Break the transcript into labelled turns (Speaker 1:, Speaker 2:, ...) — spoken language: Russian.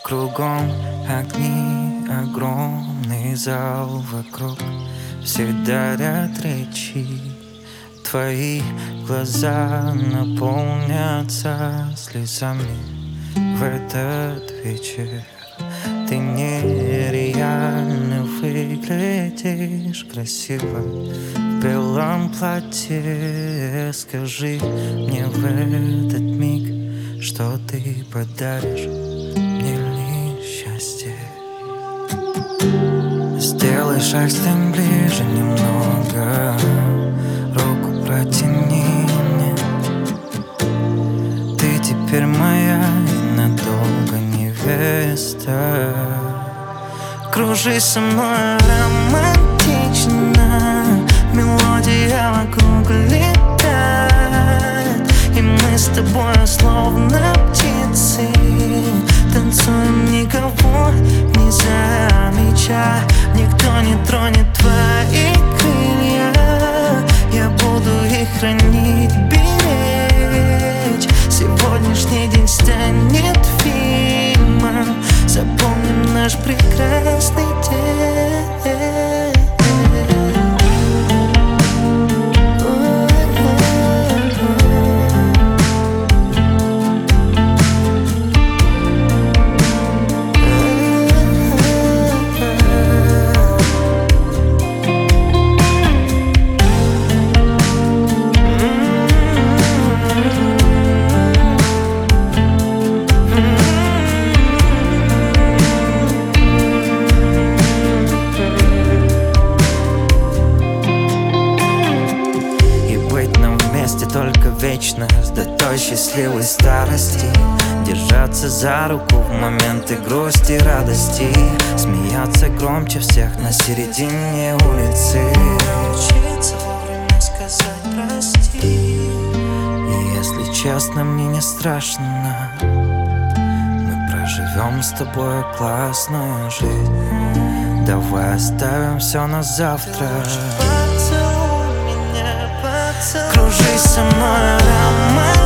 Speaker 1: Кругом огни, огромный зал вокруг. Все дарят речи, твои глаза наполнятся слезами в этот вечер. Ты нереально выглядишь красиво в белом платье. Скажи мне в этот миг, что ты подаришь мне лишь счастье. Сделай шаг, стань ближе немного, руку протяни мне. Ты теперь моя и надолго невеста. Кружи со мной романтично, мелодия вокруг летает, и мы с тобой словно птицы танцуем, никого не замечая. Никто не тронет твои крылья, я буду их хранить, беречь. Сегодняшний день станет фильмом, запомним наш прекрасный день. Только вечно, до той счастливой старости. Держаться за руку в моменты грусти и радости. Смеяться громче всех на середине улицы. Учиться вовремя сказать прости. И если честно, мне не страшно. Мы проживем с тобой классную жизнь. Давай оставим все на завтра. Кружи со мной, романтично.